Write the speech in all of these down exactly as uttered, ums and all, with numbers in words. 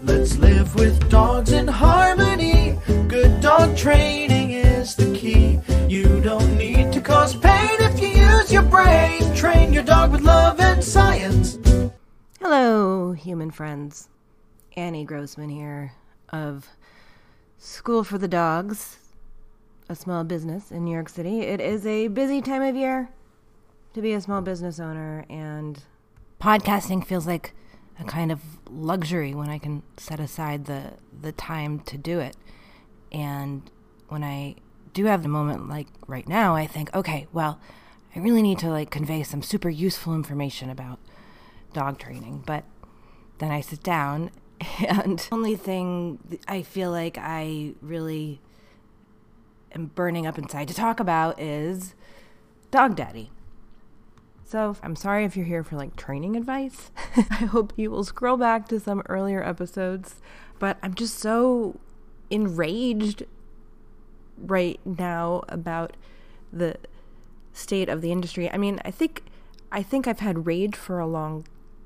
Let's live with dogs in harmony. Good dog training is the key. You don't need to cause pain if you use your brain. Train your dog with love and science. Hello, human friends. Annie Grossman here of School for the Dogs, a small business in New York City. It is a busy time of year to be a small business owner, and podcasting feels like a kind of luxury when I can set aside the, the time to do it. And when I do have the moment like right now, I think, okay, well, I really need to like convey some super useful information about dog training. But then I sit down, and the only thing I feel like I really am burning up inside to talk about is Dog Daddy. So I'm sorry if you're here for like training advice. I hope you will scroll back to some earlier episodes. But I'm just so enraged right now about the state of the industry. I mean, I think I think I've had rage for a long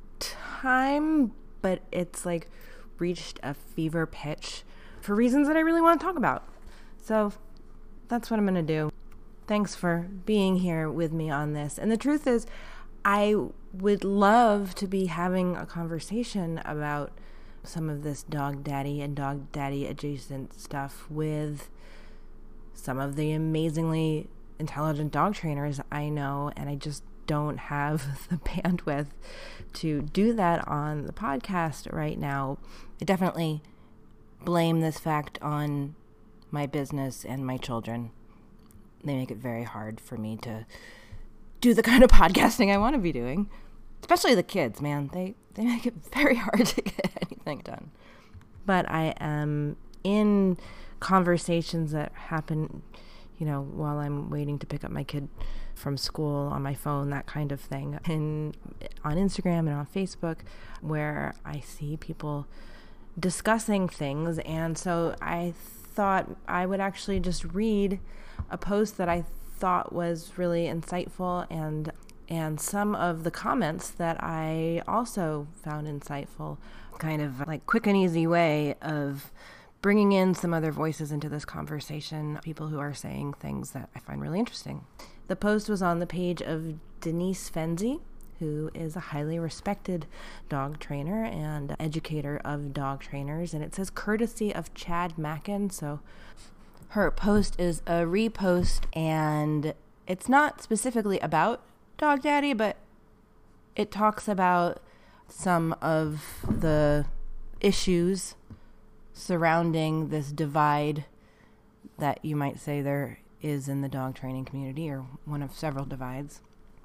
time, but it's like reached a fever pitch for reasons that I really want to talk about. So that's what I'm going to do. Thanks for being here with me on this. And the truth is, I would love to be having a conversation about some of this dog daddy and dog daddy adjacent stuff with some of the amazingly intelligent dog trainers I know, and I just don't have the bandwidth to do that on the podcast right now. I definitely blame this fact on my business and my children. They make it very hard for me to do the kind of podcasting I want to be doing. Especially the kids, man. They they make it very hard to get anything done. But I am in conversations that happen, you know, while I'm waiting to pick up my kid from school on my phone, that kind of thing. And on Instagram and on Facebook, where I see people discussing things. And so I thought I would actually just read a post that I thought was really insightful, and and some of the comments that I also found insightful, kind of like quick and easy way of bringing in some other voices into this conversation, people who are saying things that I find really interesting. The post was on the page of Denise Fenzi, who is a highly respected dog trainer and educator of dog trainers, and it says courtesy of Chad Mackin. So her post is a repost, and it's not specifically about Dog Daddy, but it talks about some of the issues surrounding this divide that you might say there is in the dog training community, or one of several divides.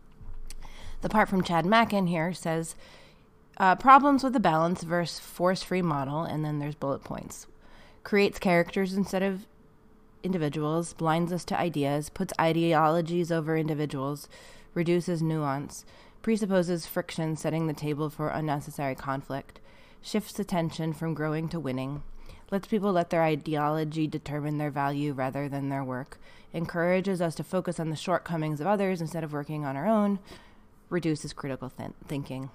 The part from Chad Mackin here says, uh, problems with the balance versus force-free model, and then there's bullet points. Creates characters instead of individuals, blinds us to ideas, puts ideologies over individuals, reduces nuance, presupposes friction, setting the table for unnecessary conflict, shifts attention from growing to winning, lets people let their ideology determine their value rather than their work, encourages us to focus on the shortcomings of others instead of working on our own, reduces critical th- thinking.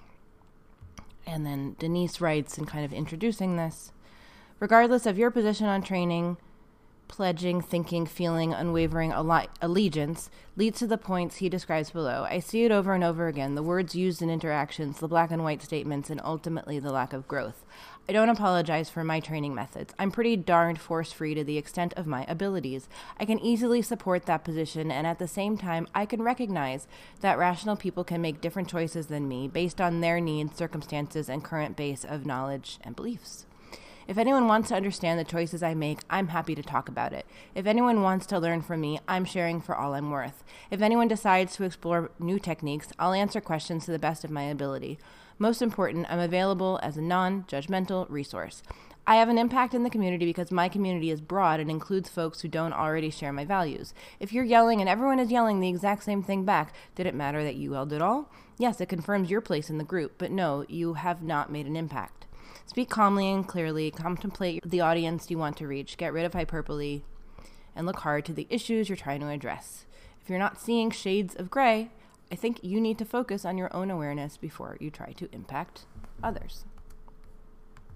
And then Denise writes, in kind of introducing this, regardless of your position on training, pledging, thinking, feeling, unwavering alle- allegiance leads to the points he describes below. I see it over and over again, the words used in interactions, the black and white statements, and ultimately the lack of growth. I don't apologize for my training methods. I'm pretty darned force-free to the extent of my abilities. I can easily support that position, and at the same time, I can recognize that rational people can make different choices than me based on their needs, circumstances, and current base of knowledge and beliefs. If anyone wants to understand the choices I make, I'm happy to talk about it. If anyone wants to learn from me, I'm sharing for all I'm worth. If anyone decides to explore new techniques, I'll answer questions to the best of my ability. Most important, I'm available as a non-judgmental resource. I have an impact in the community because my community is broad and includes folks who don't already share my values. If you're yelling and everyone is yelling the exact same thing back, did it matter that you yelled at all? Yes, it confirms your place in the group, but no, you have not made an impact. Speak calmly and clearly, contemplate the audience you want to reach, get rid of hyperbole, and look hard to the issues you're trying to address. If you're not seeing shades of gray, I think you need to focus on your own awareness before you try to impact others.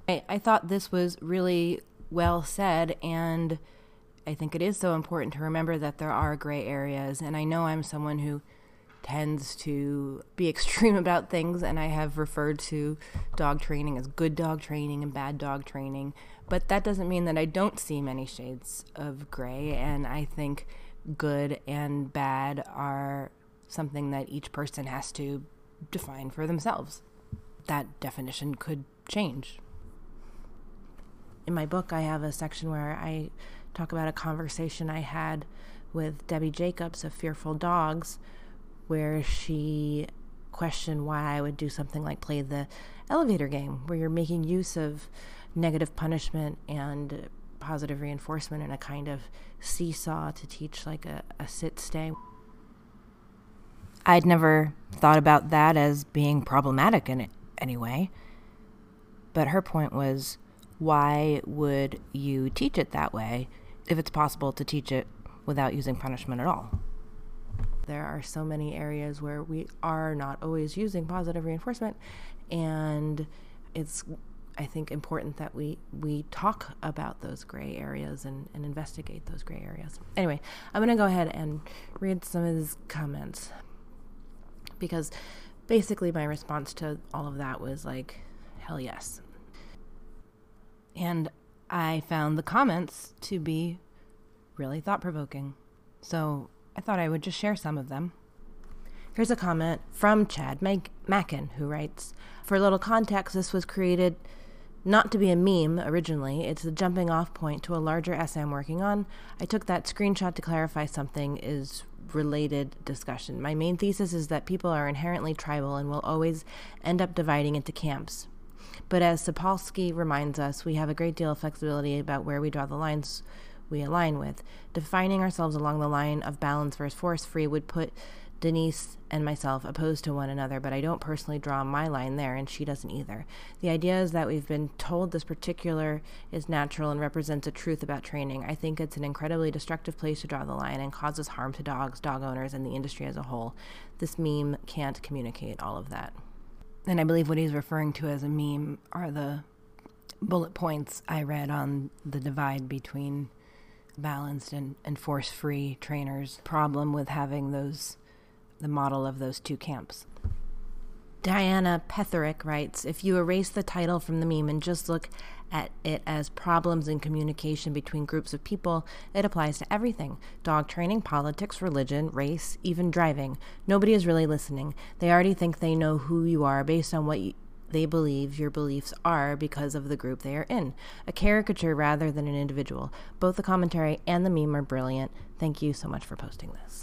I, I thought this was really well said, and I think it is so important to remember that there are gray areas. And I know I'm someone who tends to be extreme about things, and I have referred to dog training as good dog training and bad dog training, but that doesn't mean that I don't see many shades of gray, and I think good and bad are something that each person has to define for themselves. That definition could change. In my book, I have a section where I talk about a conversation I had with Debbie Jacobs of Fearful Dogs, where she questioned why I would do something like play the elevator game, where you're making use of negative punishment and positive reinforcement in a kind of seesaw to teach like a, a sit-stay. I'd never thought about that as being problematic in any way, but her point was, why would you teach it that way if it's possible to teach it without using punishment at all? There are so many areas where we are not always using positive reinforcement, and it's, I think, important that we, we talk about those gray areas and, and investigate those gray areas. Anyway, I'm going to go ahead and read some of his comments, because basically my response to all of that was like, hell yes. And I found the comments to be really thought-provoking, so I thought I would just share some of them. Here's a comment from Chad Mac- Mackin, who writes, for a little context, this was created not to be a meme originally. It's the jumping off point to a larger essay I'm working on. I took that screenshot to clarify something is related discussion. My main thesis is that people are inherently tribal and will always end up dividing into camps. But as Sapolsky reminds us, we have a great deal of flexibility about where we draw the lines we align with. Defining ourselves along the line of balance versus force-free would put Denise and myself opposed to one another, but I don't personally draw my line there, and she doesn't either. The idea is that we've been told this particular is natural and represents a truth about training. I think it's an incredibly destructive place to draw the line and causes harm to dogs, dog owners, and the industry as a whole. This meme can't communicate all of that. And I believe what he's referring to as a meme are the bullet points I read on the divide between balanced and, and force-free trainers' problem with having those, the model of those two camps. Diana Petherick writes, if you erase the title from the meme and just look at it as problems in communication between groups of people, it applies to everything. Dog training, politics, religion, race, even driving. Nobody is really listening. They already think they know who you are based on what you, they believe your beliefs are because of the group they are in. A caricature rather than an individual. Both the commentary and the meme are brilliant. Thank you so much for posting this.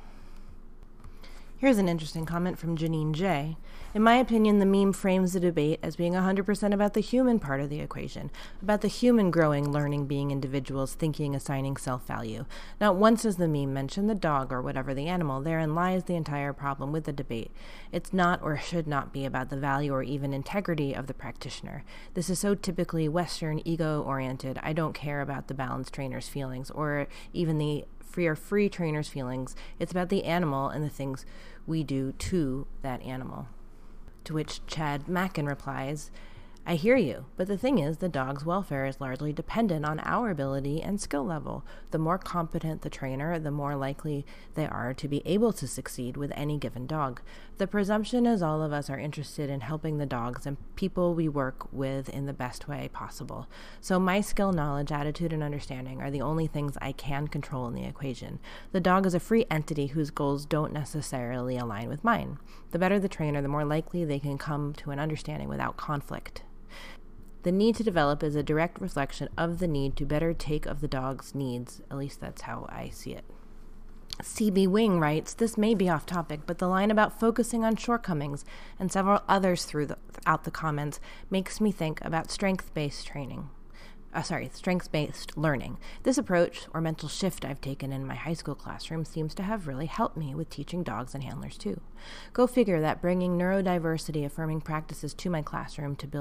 Here's an interesting comment from Janine J. In my opinion, the meme frames the debate as being one hundred percent about the human part of the equation, about the human growing, learning, being individuals, thinking, assigning self-value. Not once does the meme mention the dog or whatever the animal. Therein lies the entire problem with the debate. It's not or should not be about the value or even integrity of the practitioner. This is so typically Western, ego-oriented. I don't care about the balanced trainer's feelings or even the free or free trainer's feelings. It's about the animal and the things we do to that animal. To which Chad Mackin replies, I hear you, but the thing is the dog's welfare is largely dependent on our ability and skill level. The more competent the trainer, the more likely they are to be able to succeed with any given dog. The presumption is all of us are interested in helping the dogs and people we work with in the best way possible. So my skill, knowledge, attitude, and understanding are the only things I can control in the equation. The dog is a free entity whose goals don't necessarily align with mine. The better the trainer, the more likely they can come to an understanding without conflict. The need to develop is a direct reflection of the need to better take of the dog's needs. At least that's how I see it. C B Wing writes, this may be off topic, but the line about focusing on shortcomings and several others through the, throughout the comments makes me think about strength-based training. Uh, sorry, strengths-based learning. This approach, or mental shift I've taken in my high school classroom, seems to have really helped me with teaching dogs and handlers too. Go figure that bringing neurodiversity affirming practices to my classroom to build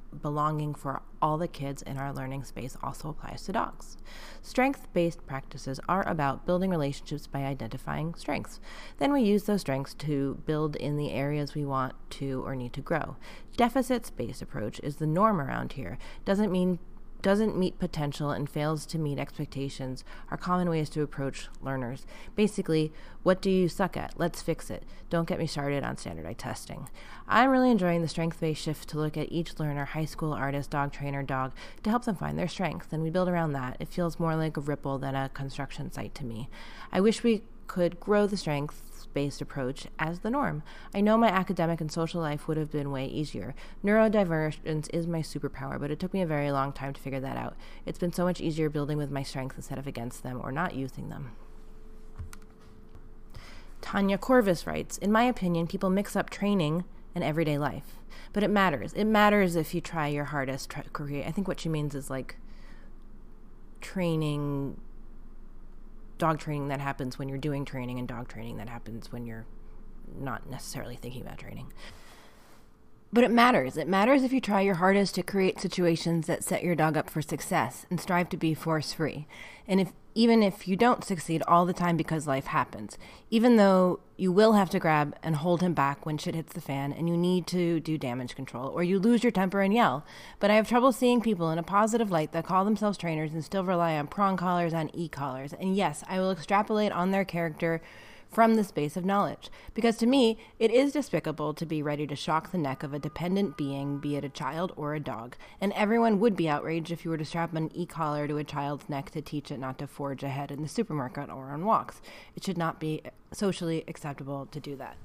belonging for all the kids in our learning space also applies to dogs. Strength-based practices are about building relationships by identifying strengths. Then we use those strengths to build in the areas we want to or need to grow. Deficits-based approach is the norm around here. Doesn't mean doesn't meet potential and fails to meet expectations are common ways to approach learners. Basically, what do you suck at? Let's fix it. Don't get me started on standardized testing. I'm really enjoying the strength-based shift to look at each learner, high school artist, dog trainer, dog, to help them find their strengths, and we build around that. It feels more like a ripple than a construction site to me. I wish we could grow the strengths-based approach as the norm. I know my academic and social life would have been way easier. Neurodivergence is my superpower, but it took me a very long time to figure that out. It's been so much easier building with my strengths instead of against them or not using them. Tanya Corvus writes, in my opinion, people mix up training and everyday life. But it matters. It matters if you try your hardest to create. I think what she means is like training, dog training that happens when you're doing training and dog training that happens when you're not necessarily thinking about training. But it matters. It matters if you try your hardest to create situations that set your dog up for success and strive to be force-free. And if even if you don't succeed all the time because life happens, even though you will have to grab and hold him back when shit hits the fan and you need to do damage control or you lose your temper and yell. But I have trouble seeing people in a positive light that call themselves trainers and still rely on prong collars and e-collars. And yes, I will extrapolate on their character from the space of knowledge. Because to me, it is despicable to be ready to shock the neck of a dependent being, be it a child or a dog. And everyone would be outraged if you were to strap an e-collar to a child's neck to teach it not to forge ahead in the supermarket or on walks. It should not be socially acceptable to do that.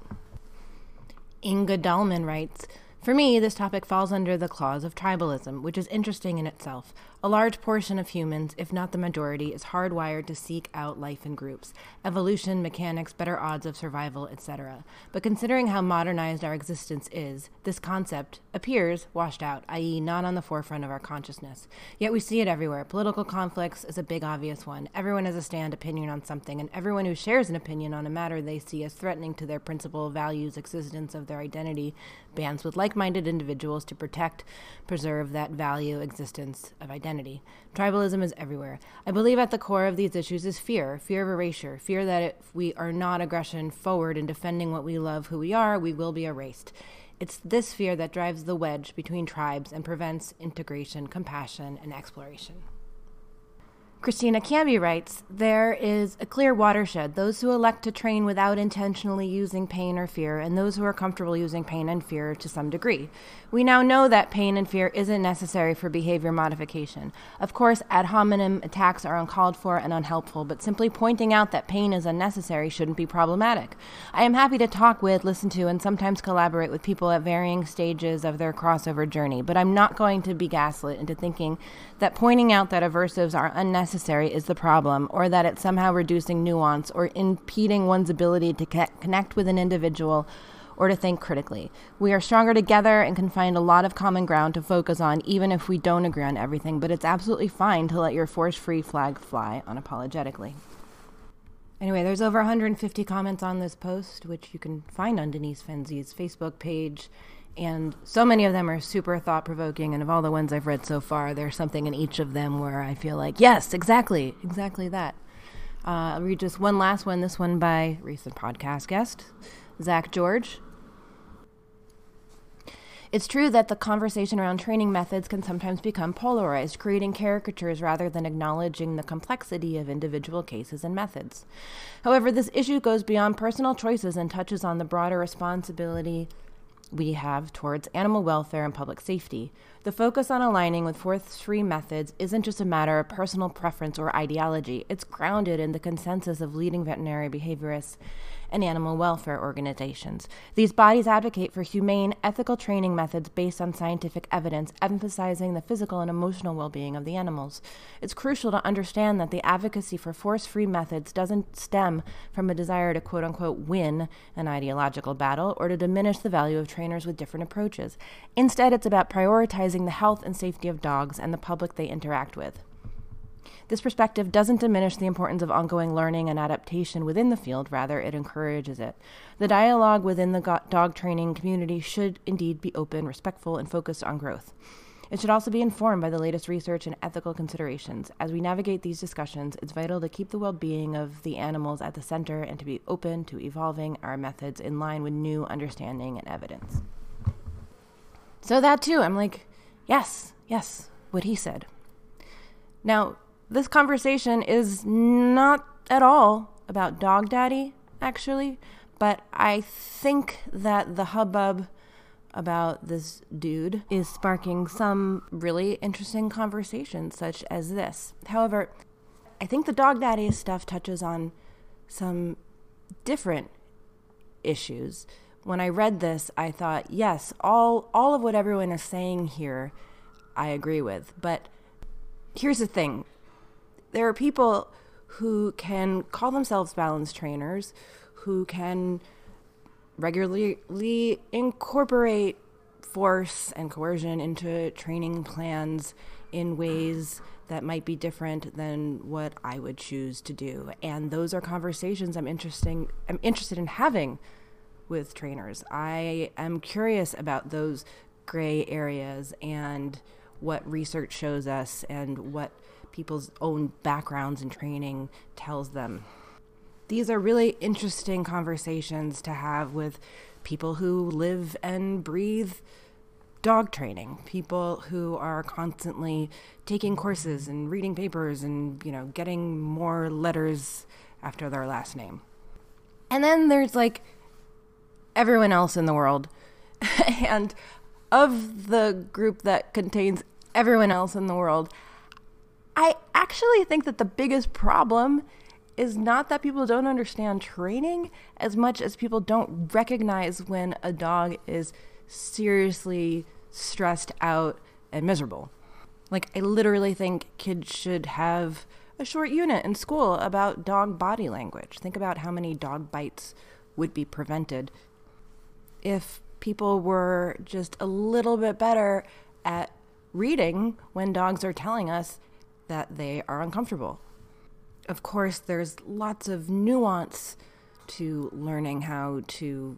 Inga Dahlman writes, for me, this topic falls under the clause of tribalism, which is interesting in itself. A large portion of humans, if not the majority, is hardwired to seek out life in groups, evolution, mechanics, better odds of survival, et cetera. But considering how modernized our existence is, this concept appears washed out, that is not on the forefront of our consciousness. Yet we see it everywhere. Political conflicts is a big obvious one. Everyone has a stand opinion on something, and everyone who shares an opinion on a matter they see as threatening to their principle, values, existence of their identity, bands with like-minded individuals to protect, preserve that value, existence of identity. Tribalism is everywhere. I believe at the core of these issues is fear, fear of erasure, fear that if we are not aggression forward in defending what we love, who we are, we will be erased. It's this fear that drives the wedge between tribes and prevents integration, compassion, and exploration. Christina Camby writes, there is a clear watershed, those who elect to train without intentionally using pain or fear, and those who are comfortable using pain and fear to some degree. We now know that pain and fear isn't necessary for behavior modification. Of course, ad hominem attacks are uncalled for and unhelpful, but simply pointing out that pain is unnecessary shouldn't be problematic. I am happy to talk with, listen to, and sometimes collaborate with people at varying stages of their crossover journey, but I'm not going to be gaslit into thinking that pointing out that aversives are unnecessary is the problem, or that it's somehow reducing nuance or impeding one's ability to connect with an individual or to think critically. We are stronger together and can find a lot of common ground to focus on, even if we don't agree on everything, but it's absolutely fine to let your force-free flag fly unapologetically. Anyway, there's over one hundred fifty comments on this post, which you can find on Denise Fenzi's Facebook page. And so many of them are super thought-provoking, and of all the ones I've read so far, there's something in each of them where I feel like, yes, exactly, exactly that. Uh, I'll read just one last one, this one by recent podcast guest, Zach George. It's true that the conversation around training methods can sometimes become polarized, creating caricatures rather than acknowledging the complexity of individual cases and methods. However, this issue goes beyond personal choices and touches on the broader responsibility we have towards animal welfare and public safety. The focus on aligning with force-free methods isn't just a matter of personal preference or ideology. It's grounded in the consensus of leading veterinary behaviorists and animal welfare organizations. These bodies advocate for humane, ethical training methods based on scientific evidence, emphasizing the physical and emotional well-being of the animals. It's crucial to understand that the advocacy for force-free methods doesn't stem from a desire to quote-unquote win an ideological battle or to diminish the value of trainers with different approaches. Instead, it's about prioritizing the health and safety of dogs and the public they interact with. This perspective doesn't diminish the importance of ongoing learning and adaptation within the field, rather it encourages it. The dialogue within the go- dog training community should indeed be open, respectful, and focused on growth. It should also be informed by the latest research and ethical considerations. As we navigate these discussions, it's vital to keep the well-being of the animals at the center and to be open to evolving our methods in line with new understanding and evidence. So that too, I'm like, yes, yes, what he said. Now, this conversation is not at all about Dog Daddy, actually, but I think that the hubbub about this dude is sparking some really interesting conversations such as this. However, I think the Dog Daddy stuff touches on some different issues. When I read this, I thought, yes, all all of what everyone is saying here, I agree with. But here's the thing. There are people who can call themselves balance trainers, who can regularly incorporate force and coercion into training plans in ways that might be different than what I would choose to do. And those are conversations I'm interesting I'm interested in having with trainers. I am curious about those gray areas and what research shows us and what people's own backgrounds and training tells them. These are really interesting conversations to have with people who live and breathe dog training, people who are constantly taking courses and reading papers and, you know, getting more letters after their last name. And then there's like everyone else in the world. And of the group that contains everyone else in the world, I actually think that the biggest problem is not that people don't understand training as much as people don't recognize when a dog is seriously stressed out and miserable. Like, I literally think kids should have a short unit in school about dog body language. Think about how many dog bites would be prevented if people were just a little bit better at reading when dogs are telling us that they are uncomfortable. Of course, there's lots of nuance to learning how to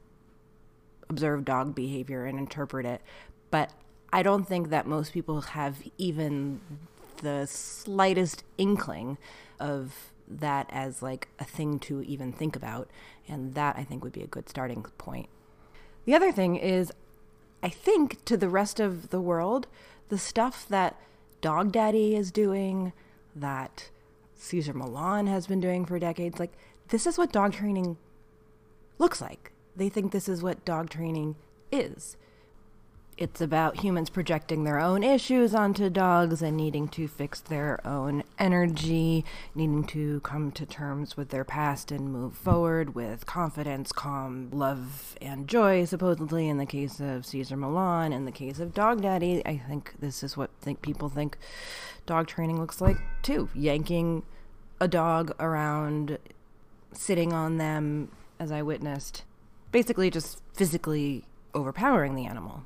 observe dog behavior and interpret it, but I don't think that most people have even the slightest inkling of that as like a thing to even think about, and that I think would be a good starting point. The other thing is, I think to the rest of the world, the stuff that Dog Daddy is doing, that Cesar Millan has been doing for decades, like, this is what dog training looks like. They think this is what dog training is. It's about humans projecting their own issues onto dogs and needing to fix their own energy, needing to come to terms with their past and move forward with confidence, calm, love, and joy, supposedly in the case of Cesar Millan. In the case of Dog Daddy, I think this is what think people think dog training looks like too. Yanking a dog around, sitting on them, as I witnessed, basically just physically overpowering the animal.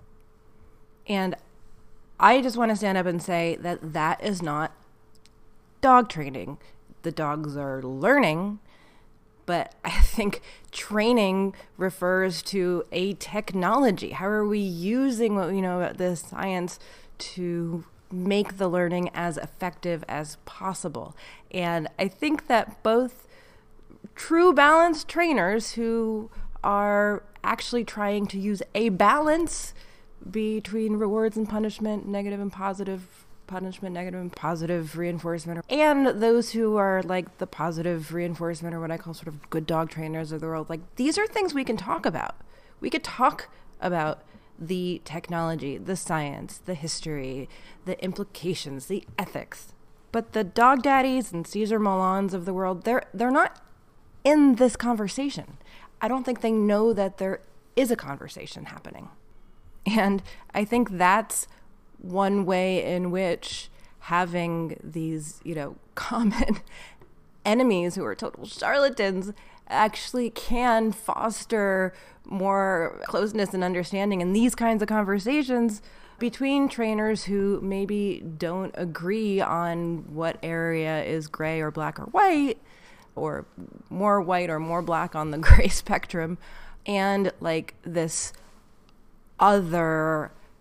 And I just want to stand up and say that that is not dog training. The dogs are learning, but I think training refers to a technology. How are we using what we know about the science to make the learning as effective as possible? And I think that both true balance trainers who are actually trying to use a balance between rewards and punishment, negative and positive punishment, negative and positive reinforcement, and those who are like the positive reinforcement, or what I call sort of good dog trainers of the world, like, these are things we can talk about. We could talk about the technology, the science, the history, the implications, the ethics. But the Dog Daddies and Cesar Millans of the world, they're they're not in this conversation. I don't think they know that there is a conversation happening. And I think that's one way in which having these, you know, common enemies who are total charlatans actually can foster more closeness and understanding in these kinds of conversations between trainers who maybe don't agree on what area is gray or black or white, or more white or more black on the gray spectrum, and like this other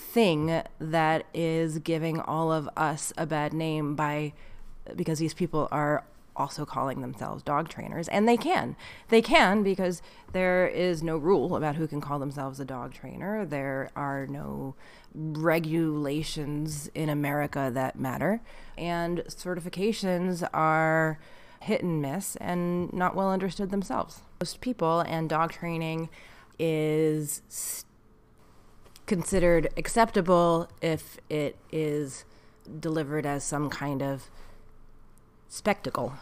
thing that is giving all of us a bad name by because these people are also calling themselves dog trainers. And they can. They can because there is no rule about who can call themselves a dog trainer. There are no regulations in America that matter. And certifications are hit and miss and not well understood themselves. Most people, and dog training is st- considered acceptable if it is delivered as some kind of spectacle,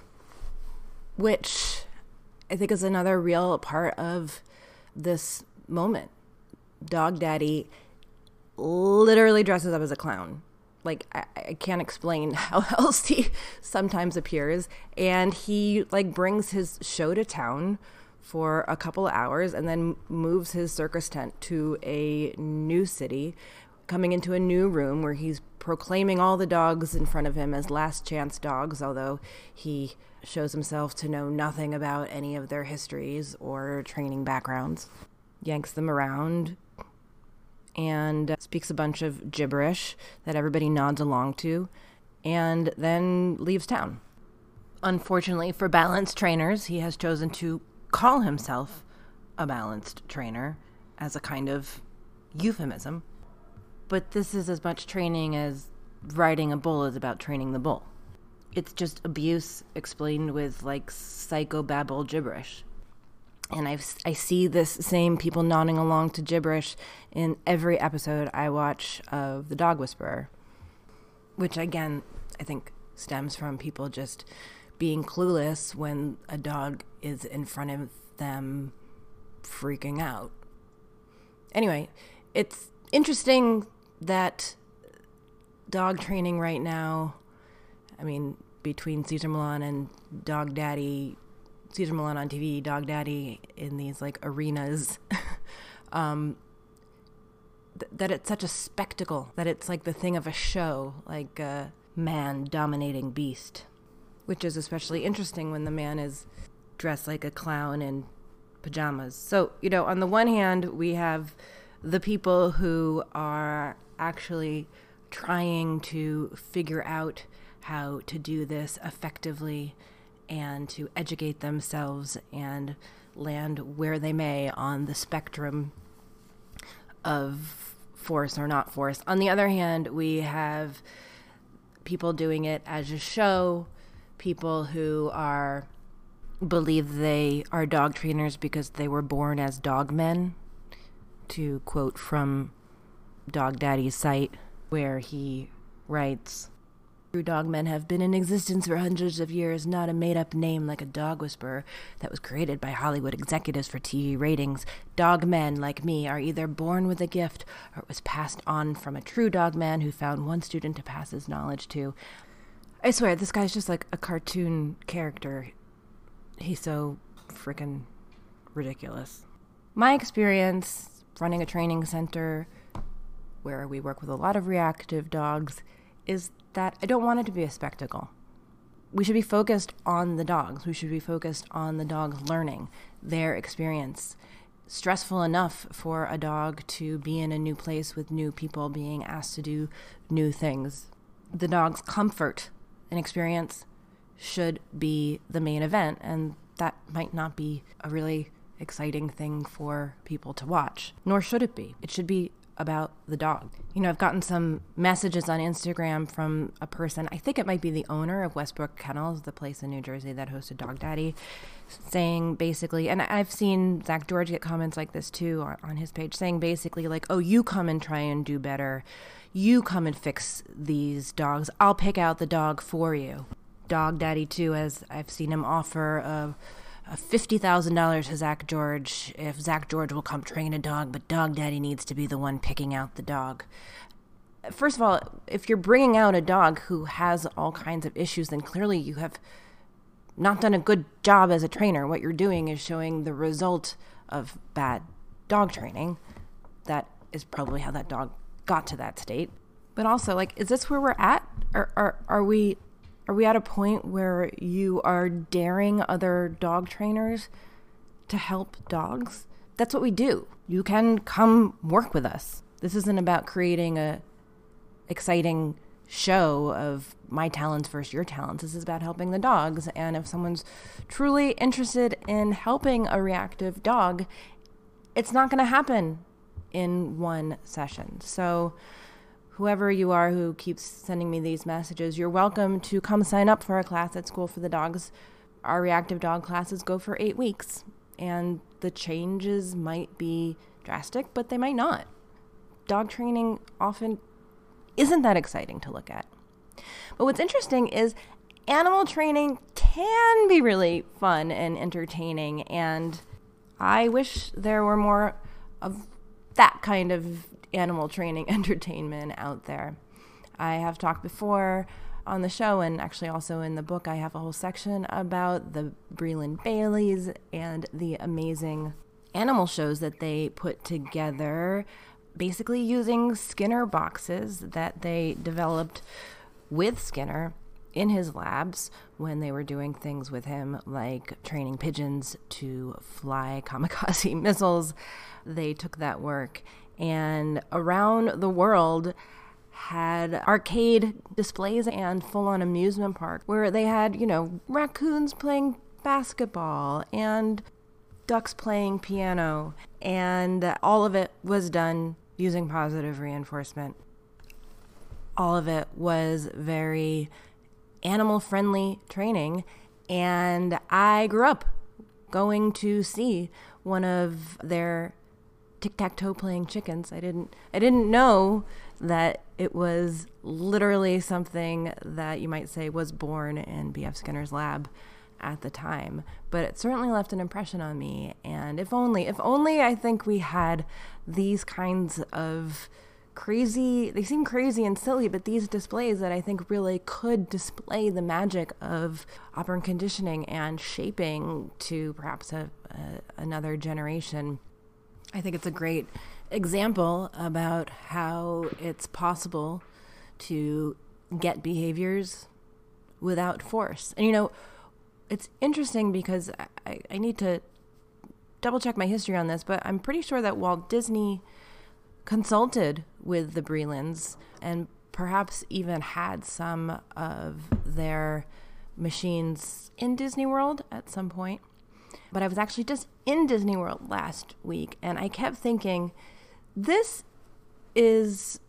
which I think is another real part of this moment. Dog Daddy literally dresses up as a clown. Like, I, I can't explain how else he sometimes appears. And he, like, brings his show to town for a couple of hours and then moves his circus tent to a new city, coming into a new room where he's proclaiming all the dogs in front of him as last chance dogs, although he shows himself to know nothing about any of their histories or training backgrounds. Yanks them around and speaks a bunch of gibberish that everybody nods along to, and then leaves town. Unfortunately for balanced trainers, he has chosen to call himself a balanced trainer as a kind of euphemism. But this is as much training as riding a bull is about training the bull. It's just abuse explained with, like, psychobabble gibberish. And I've, I see this same people nodding along to gibberish in every episode I watch of The Dog Whisperer, which, again, I think stems from people just being clueless when a dog is in front of them freaking out. Anyway, it's interesting that dog training right now, I mean, between Cesar Millan and Dog Daddy, Cesar Millan on T V, Dog Daddy in these, like, arenas, um, th- that it's such a spectacle, that it's like the thing of a show, like a man dominating beast, which is especially interesting when the man is dressed like a clown in pajamas. So, you know, on the one hand, we have the people who are actually trying to figure out how to do this effectively and to educate themselves and land where they may on the spectrum of force or not force. On the other hand, we have people doing it as a show, people who are believe they are dog trainers because they were born as dog men, to quote from Dog Daddy's site, where he writes, "True dog men have been in existence for hundreds of years, not a made-up name like a dog whisperer that was created by Hollywood executives for T V ratings. Dog men, like me, are either born with a gift or it was passed on from a true dog man who found one student to pass his knowledge to." I swear, this guy's just like a cartoon character. He's so freaking ridiculous. My experience running a training center where we work with a lot of reactive dogs is that I don't want it to be a spectacle. We should be focused on the dogs. We should be focused on the dogs learning their experience. Stressful enough for a dog to be in a new place with new people, being asked to do new things. The dog's comfort and experience should be the main event, and that might not be a really exciting thing for people to watch, nor should it be. It should be about the dog. You know, I've gotten some messages on Instagram from a person, I think it might be the owner of Westbrook Kennels, the place in New Jersey that hosted Dog Daddy, saying basically, and I've seen Zach George get comments like this too on, on his page, saying basically like, oh, you come and try and do better. You come and fix these dogs. I'll pick out the dog for you. Dog Daddy too, as I've seen him offer a fifty thousand dollars to Zach George if Zach George will come train a dog, but Dog Daddy needs to be the one picking out the dog. First of all, if you're bringing out a dog who has all kinds of issues, then clearly you have not done a good job as a trainer. What you're doing is showing the result of bad dog training. That is probably how that dog got to that state. But also, like, is this where we're at? Or are, are we... Are we at a point where you are daring other dog trainers to help dogs? That's what we do. You can come work with us. This isn't about creating a exciting show of my talents versus your talents. This is about helping the dogs. And if someone's truly interested in helping a reactive dog, it's not going to happen in one session. So whoever you are who keeps sending me these messages, you're welcome to come sign up for a class at School for the Dogs. Our reactive dog classes go for eight weeks, and the changes might be drastic, but they might not. Dog training often isn't that exciting to look at. But what's interesting is animal training can be really fun and entertaining, and I wish there were more of that kind of animal training entertainment out there. I have talked before on the show, and actually also in the book, I have a whole section about the Breland Baileys and the amazing animal shows that they put together, basically using Skinner boxes that they developed with Skinner in his labs when they were doing things with him, like training pigeons to fly kamikaze missiles. They took that work and around the world had arcade displays and full-on amusement park where they had, you know, raccoons playing basketball and ducks playing piano, and all of it was done using positive reinforcement. All of it was very animal-friendly training, and I grew up going to see one of their tic-tac-toe playing chickens. I didn't I didn't know that it was literally something that you might say was born in B F Skinner's lab at the time, but it certainly left an impression on me. And if only, if only I think we had these kinds of crazy, they seem crazy and silly, but these displays that I think really could display the magic of operant conditioning and shaping to perhaps a, a, another generation. I think it's a great example about how it's possible to get behaviors without force. And, you know, it's interesting because I, I need to double check my history on this, but I'm pretty sure that Walt Disney consulted with the Brelands and perhaps even had some of their machines in Disney World at some point. But I was actually just in Disney World last week, and I kept thinking, this is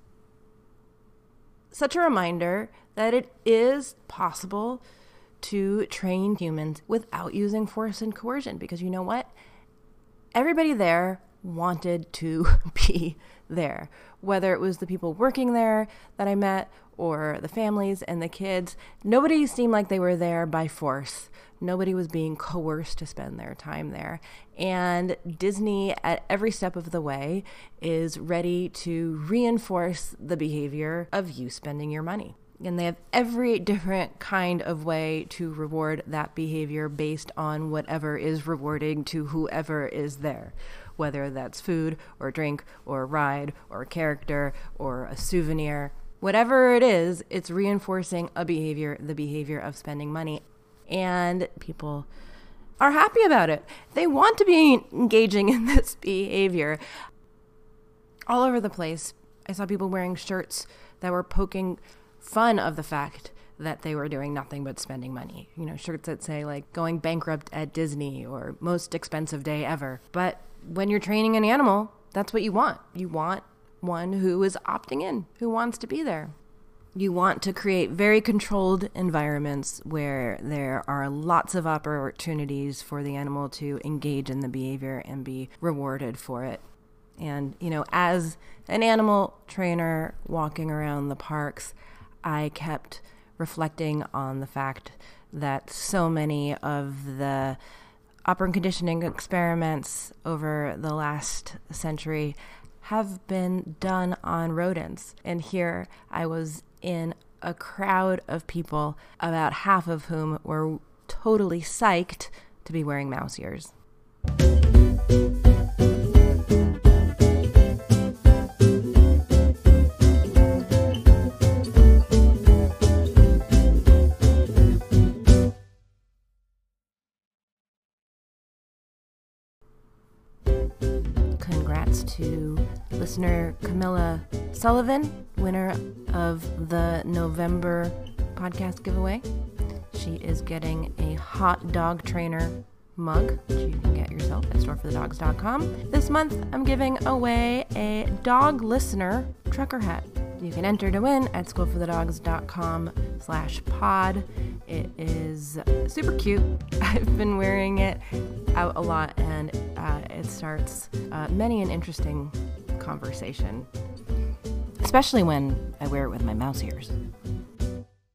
such a reminder that it is possible to train humans without using force and coercion, because you know what? Everybody there wanted to be there, whether it was the people working there that I met or the families and the kids. Nobody seemed like they were there by force. Nobody was being coerced to spend their time there. And Disney, at every step of the way, is ready to reinforce the behavior of you spending your money. And they have every different kind of way to reward that behavior based on whatever is rewarding to whoever is there, whether that's food or drink or ride or character or a souvenir. Whatever it is, it's reinforcing a behavior, the behavior of spending money. And people are happy about it. They want to be engaging in this behavior. All over the place, I saw people wearing shirts that were poking fun of the fact that they were doing nothing but spending money. You know, shirts that say like going bankrupt at Disney or most expensive day ever. But when you're training an animal, that's what you want. You want one who is opting in, who wants to be there. You want to create very controlled environments where there are lots of opportunities for the animal to engage in the behavior and be rewarded for it. And, you know, as an animal trainer walking around the parks, I kept reflecting on the fact that so many of the operant conditioning experiments over the last century have been done on rodents. And here I was in a crowd of people, about half of whom were totally psyched to be wearing mouse ears. Congrats to listener Camilla Sullivan, winner of the November podcast giveaway. She is getting a hot dog trainer mug, which you can get yourself at store for the dogs dot com. This month, I'm giving away a dog listener trucker hat. You can enter to win at school for the dogs dot com slash pod. It is super cute. I've been wearing it out a lot, and uh, it starts uh, many an interesting conversation, especially when I wear it with my mouse ears.